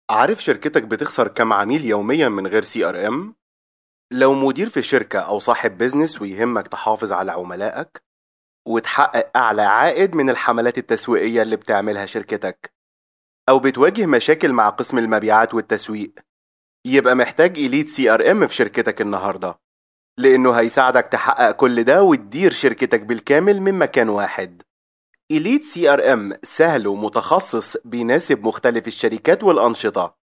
عارف شركتك بتخسر كم عميل يوميا من غير سي ار ام؟ لو مدير في شركة أو صاحب بيزنس ويهمك تحافظ على عملائك وتحقق أعلى عائد من الحملات التسويقية اللي بتعملها شركتك، أو بتواجه مشاكل مع قسم المبيعات والتسويق، يبقى محتاج إليت سي ار ام في شركتك النهاردة، لأنه هيساعدك تحقق كل ده وتدير شركتك بالكامل من مكان واحد. إليت سي ار ام سهل ومتخصص بيناسب مختلف الشركات والأنشطة،